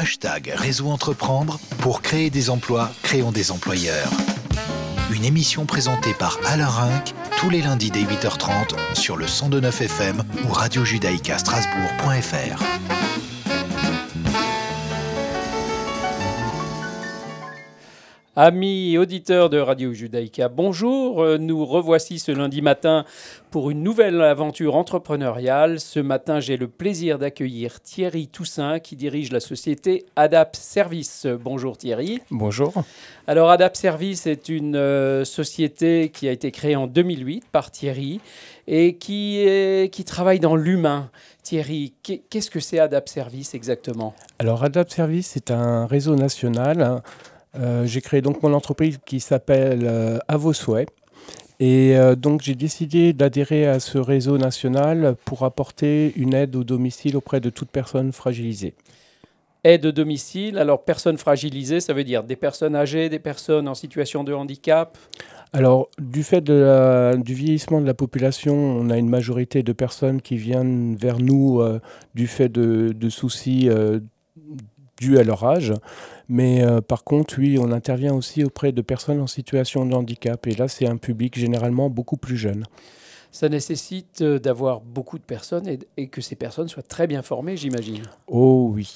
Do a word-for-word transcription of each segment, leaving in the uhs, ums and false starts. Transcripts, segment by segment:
hashtag Réseau Entreprendre pour créer des emplois, créons des employeurs. Une émission présentée par Alain Rinck tous les lundis dès huit heures trente sur le cent deux virgule neuf F M ou radio judaïka strasbourg point F R. Amis auditeurs de Radio Judaïka, bonjour. Nous revoici ce lundi matin pour une nouvelle aventure entrepreneuriale. Ce matin, j'ai le plaisir d'accueillir Thierry Toussaint qui dirige la société Adapt Service. Bonjour Thierry. Bonjour. Alors Adapt Service est une euh, société qui a été créée en deux mille huit par Thierry et qui, est, qui travaille dans l'humain. Thierry, qu'est-ce que c'est Adapt Service exactement ? Alors Adapt Service, c'est un réseau national. Hein. Euh, j'ai créé donc mon entreprise qui s'appelle euh, À vos souhaits. Et euh, donc j'ai décidé d'adhérer à ce réseau national pour apporter une aide au domicile auprès de toute personne fragilisée. Aide au domicile, alors personnes fragilisées, ça veut dire des personnes âgées, des personnes en situation de handicap ? Alors, du fait de la, du vieillissement de la population, on a une majorité de personnes qui viennent vers nous euh, du fait de, de soucis euh, dus à leur âge. Mais euh, par contre, oui, on intervient aussi auprès de personnes en situation de handicap. Et là, c'est un public généralement beaucoup plus jeune. Ça nécessite d'avoir beaucoup de personnes et, et que ces personnes soient très bien formées, j'imagine. Oh oui.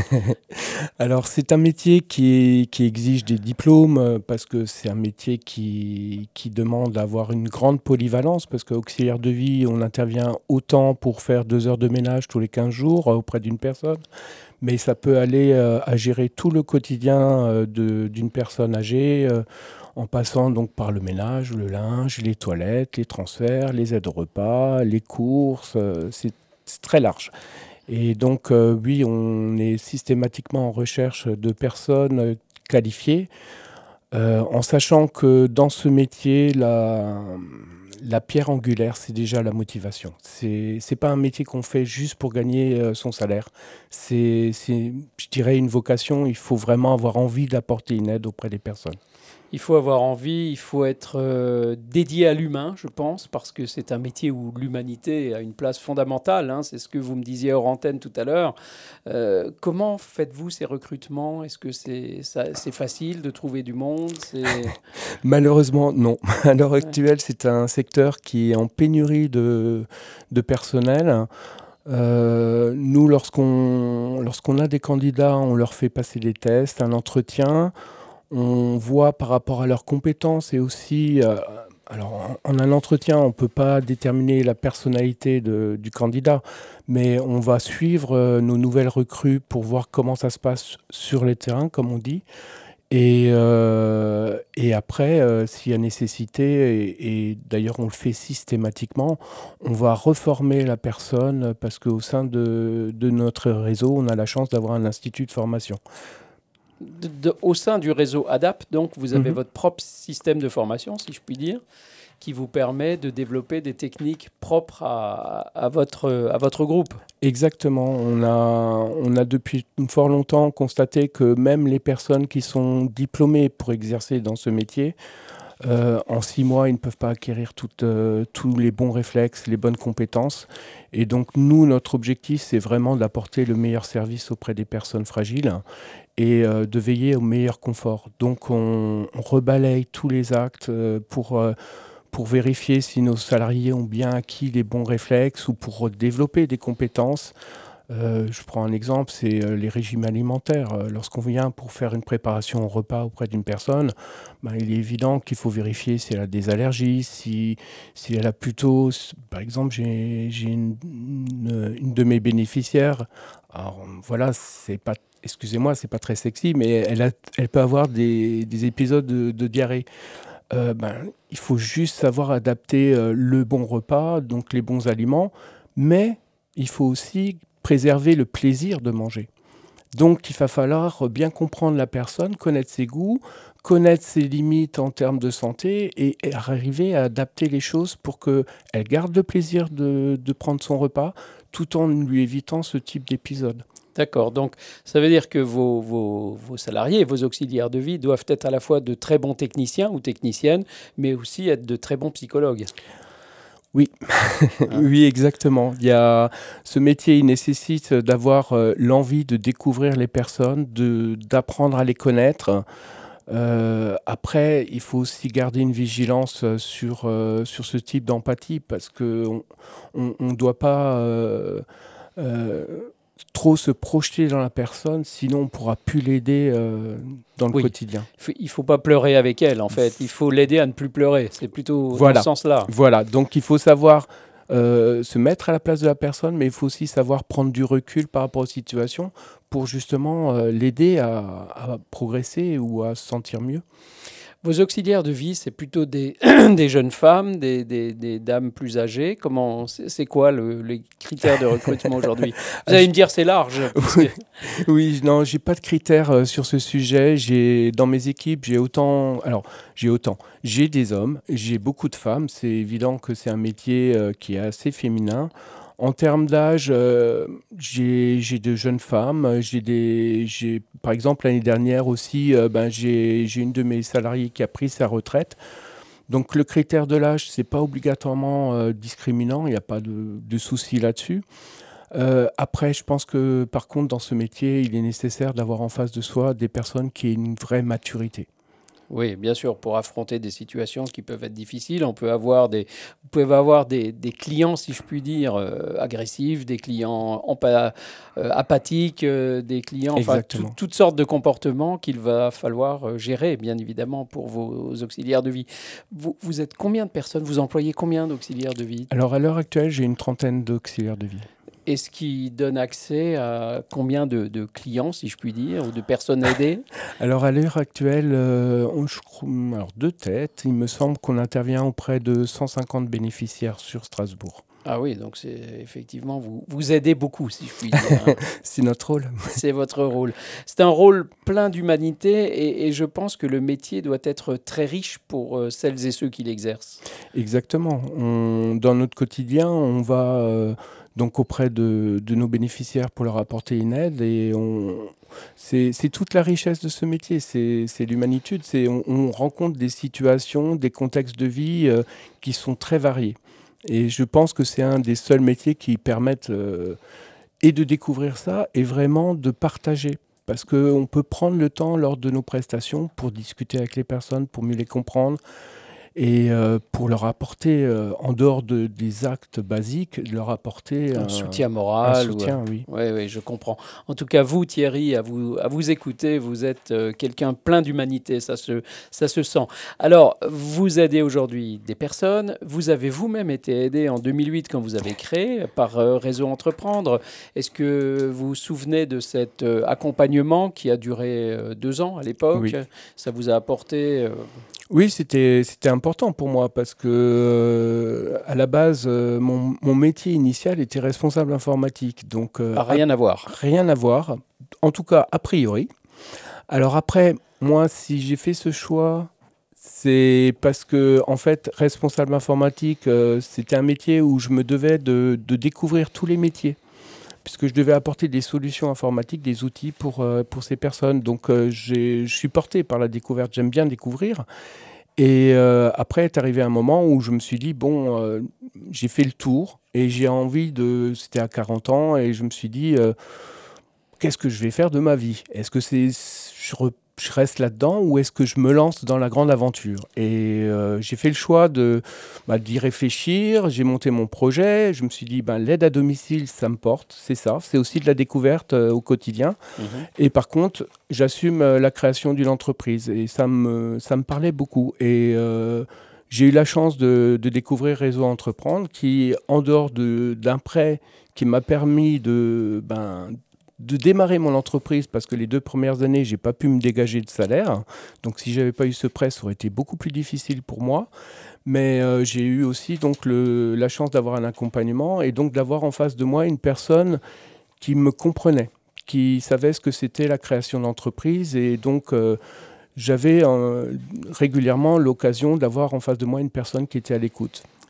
Alors, c'est un métier qui, est, qui exige des diplômes parce que c'est un métier qui, qui demande d'avoir une grande polyvalence parce qu'auxiliaire de vie, on intervient autant pour faire deux heures de ménage tous les quinze jours auprès d'une personne. Mais ça peut aller euh, à gérer tout le quotidien euh, de, d'une personne âgée, euh, en passant donc par le ménage, le linge, les toilettes, les transferts, les aides au repas, les courses, euh, c'est, c'est très large. Et donc euh, oui, on est systématiquement en recherche de personnes qualifiées, euh, en sachant que dans ce métier, la... La pierre angulaire, c'est déjà la motivation. C'est c'est pas un métier qu'on fait juste pour gagner euh, son salaire. C'est, c'est, je dirais, une vocation. Il faut vraiment avoir envie d'apporter une aide auprès des personnes. Il faut avoir envie, il faut être euh, dédié à l'humain, je pense, parce que c'est un métier où l'humanité a une place fondamentale. Hein, c'est ce que vous me disiez hors antenne tout à l'heure. Euh, comment faites-vous ces recrutements ? Est-ce que c'est, ça, c'est facile de trouver du monde ? c'est... Malheureusement, non. À l'heure actuelle, c'est un secteur qui est en pénurie de, de personnel. Euh, nous, lorsqu'on, lorsqu'on a des candidats, on leur fait passer des tests, un entretien. On voit par rapport à leurs compétences et aussi, euh, alors en, en un entretien, on ne peut pas déterminer la personnalité de, du candidat, mais on va suivre euh, nos nouvelles recrues pour voir comment ça se passe sur les terrains, comme on dit. Et, euh, et après, euh, s'il y a nécessité, et, et d'ailleurs on le fait systématiquement, on va reformer la personne parce qu'au sein de, de notre réseau, on a la chance d'avoir un institut de formation. De, de, au sein du réseau Adapt, donc, vous avez mmh. votre propre système de formation, si je puis dire, qui vous permet de développer des techniques propres à, à, votre, à votre groupe. Exactement. On a, on a depuis fort longtemps constaté que même les personnes qui sont diplômées pour exercer dans ce métier, Euh, en six mois, ils ne peuvent pas acquérir toutes, euh, tous les bons réflexes, les bonnes compétences. Et donc, nous, notre objectif, c'est vraiment d'apporter le meilleur service auprès des personnes fragiles et euh, de veiller au meilleur confort. Donc, on, on rebalaye tous les actes euh, pour, euh, pour vérifier si nos salariés ont bien acquis les bons réflexes ou pour développer des compétences. Euh, je prends un exemple, c'est euh, les régimes alimentaires. Euh, lorsqu'on vient pour faire une préparation au repas auprès d'une personne, ben, il est évident qu'il faut vérifier si elle a des allergies, si, si elle a plutôt... Par exemple, j'ai, j'ai une, une, une de mes bénéficiaires, alors voilà, c'est pas, excusez-moi, c'est pas très sexy, mais elle, a, elle peut avoir des, des épisodes de, de diarrhée. Euh, ben, il faut juste savoir adapter euh, le bon repas, donc les bons aliments, mais il faut aussi préserver le plaisir de manger. Donc, il va falloir bien comprendre la personne, connaître ses goûts, connaître ses limites en termes de santé et, et arriver à adapter les choses pour qu'elle garde le plaisir de, de prendre son repas tout en lui évitant ce type d'épisode. D'accord, donc ça veut dire que vos, vos, vos salariés, vos auxiliaires de vie doivent être à la fois de très bons techniciens ou techniciennes, mais aussi être de très bons psychologues. Oui, oui, exactement. Il y a ce métier, il nécessite d'avoir euh, l'envie de découvrir les personnes, de d'apprendre à les connaître. Euh, après, il faut aussi garder une vigilance euh, sur euh, sur ce type d'empathie parce que on on, on doit pas euh, euh, trop se projeter dans la personne, sinon on pourra plus l'aider euh, dans le Oui. quotidien. Il ne faut pas pleurer avec elle, en fait. Il faut l'aider à ne plus pleurer. C'est plutôt Voilà. dans ce sens-là. Voilà, donc il faut savoir euh, se mettre à la place de la personne, mais il faut aussi savoir prendre du recul par rapport aux situations pour justement euh, l'aider à, à progresser ou à se sentir mieux. Vos auxiliaires de vie, c'est plutôt des, des jeunes femmes, des, des, des dames plus âgées. Comment, c'est, c'est quoi le, les critères de recrutement aujourd'hui? Vous allez me dire c'est large. Parce que... Oui, non, j'ai pas de critères euh, sur ce sujet. J'ai dans mes équipes, j'ai autant, alors j'ai autant, j'ai des hommes, j'ai beaucoup de femmes. C'est évident que c'est un métier euh, qui est assez féminin. En termes d'âge, euh, j'ai, j'ai de jeunes femmes. J'ai des, j'ai, par exemple, l'année dernière aussi, euh, ben, j'ai, j'ai une de mes salariées qui a pris sa retraite. Donc le critère de l'âge, c'est pas obligatoirement euh, discriminant. Il n'y a pas de, de souci là-dessus. Euh, après, je pense que par contre, dans ce métier, il est nécessaire d'avoir en face de soi des personnes qui aient une vraie maturité. Oui, bien sûr, pour affronter des situations qui peuvent être difficiles, on peut avoir des, vous pouvez avoir des, des clients, si je puis dire, euh, agressifs, des clients empa- euh, apathiques, euh, des clients, enfin, tout- toutes sortes de comportements qu'il va falloir euh, gérer, bien évidemment, pour vos auxiliaires de vie. Vous, vous êtes combien de personnes? Vous employez combien d'auxiliaires de vie? Alors, à l'heure actuelle, j'ai une trentaine d'auxiliaires de vie. Et ce qui donne accès à combien de, de clients, si je puis dire, ou de personnes aidées? Alors, à l'heure actuelle, euh, on, je, alors, de tête, il me semble qu'on intervient auprès de cent cinquante bénéficiaires sur Strasbourg. Ah oui, donc c'est effectivement, vous, vous aidez beaucoup, si je puis dire. Hein. C'est notre rôle. C'est votre rôle. C'est un rôle plein d'humanité et, et je pense que le métier doit être très riche pour euh, celles et ceux qui l'exercent. Exactement. On, dans notre quotidien, on va... Euh, donc auprès de, de nos bénéficiaires pour leur apporter une aide. Et on, c'est, c'est toute la richesse de ce métier, c'est, c'est l'humanitude. C'est, on, on rencontre des situations, des contextes de vie euh, qui sont très variés. Et je pense que c'est un des seuls métiers qui permettent euh, et de découvrir ça et vraiment de partager. Parce qu'on peut prendre le temps lors de nos prestations pour discuter avec les personnes, pour mieux les comprendre. Et euh, pour leur apporter, euh, en dehors de, des actes basiques, leur apporter un, un soutien moral. Un soutien, ou, oui. Oui, oui, je comprends. En tout cas, vous, Thierry, à vous, à vous écouter, vous êtes euh, quelqu'un plein d'humanité, ça se, ça se sent. Alors, vous aidez aujourd'hui des personnes. Vous avez vous-même été aidé en deux mille huit quand vous avez créé par euh, Réseau Entreprendre. Est-ce que vous vous souvenez de cet euh, accompagnement qui a duré euh, deux ans à l'époque? Oui. Ça vous a apporté... Euh, Oui, c'était, c'était important pour moi parce que, euh, à la base, euh, mon, mon métier initial était responsable informatique. Donc, euh, rien à, à voir. Rien à voir, en tout cas, a priori. Alors après, moi, si j'ai fait ce choix, c'est parce que, en fait, responsable informatique, euh, c'était un métier où je me devais de, de découvrir tous les métiers, puisque je devais apporter des solutions informatiques, des outils pour, euh, pour ces personnes. Donc, euh, j'ai, je suis porté par la découverte. J'aime bien découvrir. Et euh, après est arrivé un moment où je me suis dit, bon, euh, j'ai fait le tour et j'ai envie de... C'était à quarante ans et je me suis dit, euh, qu'est-ce que je vais faire de ma vie? Est-ce que c'est... Je re... je reste là-dedans ou est-ce que je me lance dans la grande aventure? Et euh, j'ai fait le choix de, bah, d'y réfléchir, j'ai monté mon projet, je me suis dit, bah, l'aide à domicile, ça me porte, c'est ça, c'est aussi de la découverte euh, au quotidien. Mmh. Et par contre, j'assume euh, la création d'une entreprise et ça me, ça me parlait beaucoup. Et euh, j'ai eu la chance de, de découvrir Réseau Entreprendre qui, en dehors de, d'un prêt qui m'a permis de... Ben, de démarrer mon entreprise parce que les deux premières années, j'ai pas pu me dégager de salaire. Donc, si j'avais pas eu ce prêt, ça aurait été beaucoup plus difficile pour moi. Mais euh, j'ai eu aussi donc le, la chance d'avoir un accompagnement et donc d'avoir en face de moi une personne qui me comprenait, qui savait ce que c'était la création d'entreprise. Et donc, euh, j'avais euh, régulièrement l'occasion d'avoir en face de moi une personne qui était à l'écoute.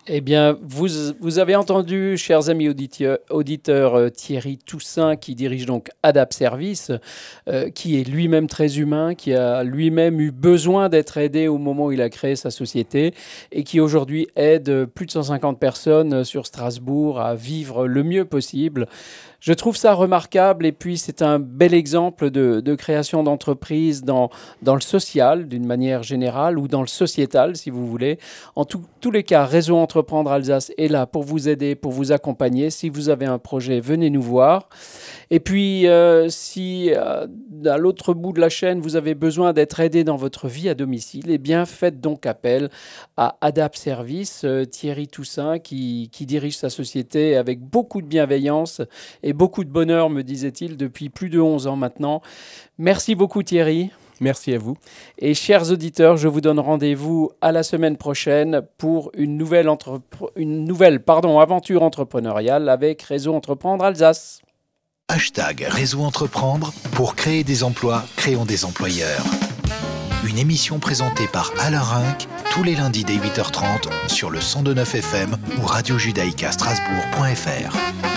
Eh bien, vous, vous avez entendu, chers amis auditeurs, auditeurs euh, Thierry Toussaint, qui dirige donc Adapt Service, euh, qui est lui-même très humain, qui a lui-même eu besoin d'être aidé au moment où il a créé sa société et qui aujourd'hui aide plus de cent cinquante personnes sur Strasbourg à vivre le mieux possible. Je trouve ça remarquable et puis c'est un bel exemple de, de création d'entreprise dans, dans le social d'une manière générale ou dans le sociétal si vous voulez. En tout, tous les cas, Réseau Entreprendre Alsace est là pour vous aider, pour vous accompagner. Si vous avez un projet, venez nous voir. Et puis euh, si euh, à l'autre bout de la chaîne, vous avez besoin d'être aidé dans votre vie à domicile, eh bien faites donc appel à Adapt Service, euh, Thierry Toussaint qui, qui dirige sa société avec beaucoup de bienveillance et beaucoup de bonheur, me disait-il, depuis plus de onze ans maintenant. Merci beaucoup Thierry. Merci à vous. Et chers auditeurs, je vous donne rendez-vous à la semaine prochaine pour une nouvelle, entrepre- une nouvelle pardon, aventure entrepreneuriale avec Réseau Entreprendre Alsace. Hashtag Réseau Entreprendre. Pour créer des emplois, créons des employeurs. Une émission présentée par Alain Rinck tous les lundis dès huit heures trente sur le cent deux neuf F M ou radio judaïka strasbourg point F R.